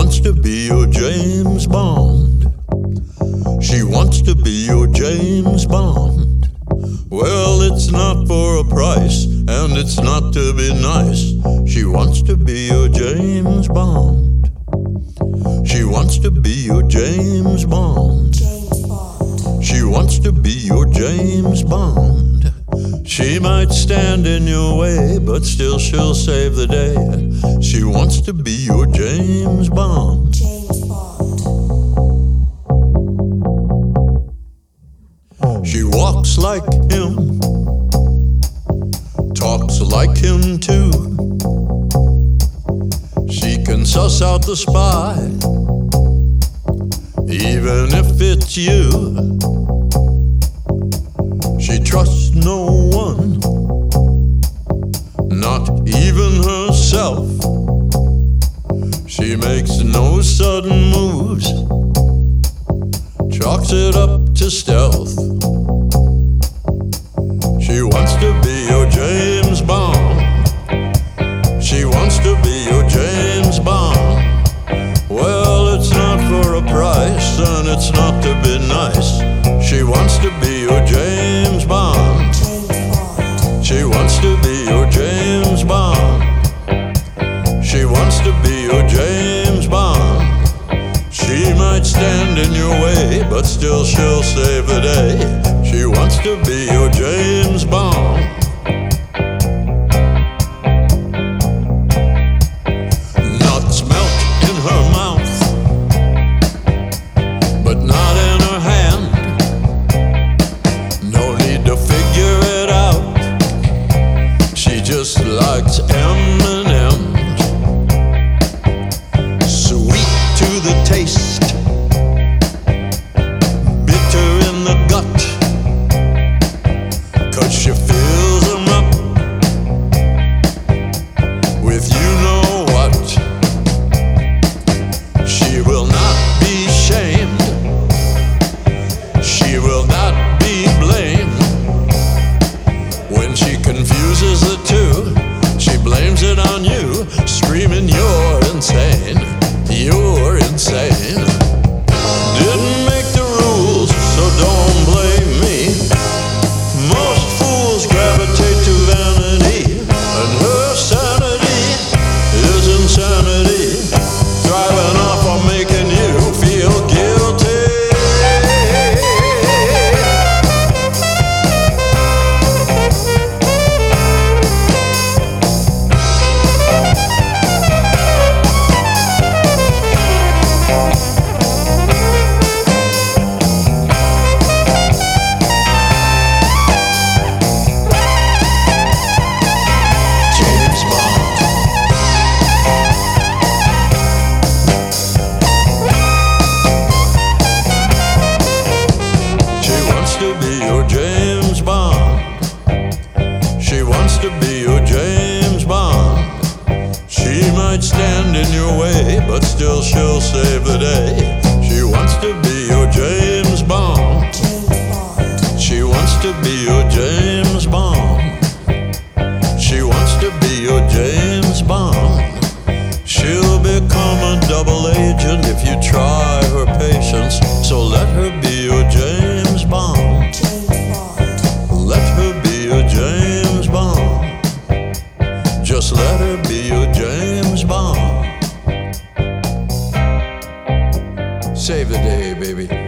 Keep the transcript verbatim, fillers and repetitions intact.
wants to be your James Bond. She wants to be your James Bond. Well, it's not for a price, and it's not to be nice. She wants to be your James Bond. She wants to be your James Bond. She wants to be your James Bond. She might stand in your way, but still she'll save the day. She wants to be your James Bond. James Bond. She walks like him, talks like him too. She can suss out the spy, even if it's you. She trusts no one, not even herself. She makes no sudden moves, chalks it up to stealth. She wants to be your James Bond. She wants to be your James Bond. Well, it's not for a price, and it's not to be nice. She wants to be your James Bond. She wants to be your James Bond. She wants to be your James Bond. She might stand in your way, but still she'll save the day. She wants to be your James Bond. Nuts melt in her mouth, but not in her hand. No need to figure it out. She just likes M and M's. Sweet to the taste, bitter in the gut, 'cause she fills them up with you know what. She will not be shamed. She will not be blamed. When she confuses the two, she blames it on you, screaming you're insane, you're insane. Didn't make the rules, so don't blame me. Most fools gravitate to vanity, and her sanity is insanity, thriving off of making you feel guilty. James Bond. She wants to be your James Bond. She wants to be your James Bond. She might stand in your way, but still she'll save the day. She wants to be your James Bond. She wants to be your James Bond. She wants to be your James Bond. She'll become a double agent if you try her patience. So let her be your James Bond. Let her be your James Bond. Just let her be your James Bond. Save the day, baby.